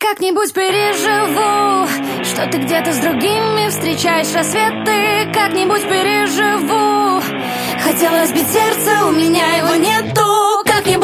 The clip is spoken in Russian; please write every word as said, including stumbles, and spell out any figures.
как-нибудь переживу, что ты где-то с другими встречаешь рассветы. Как-нибудь переживу. Хотела разбить сердце, у меня его нету. Как-нибудь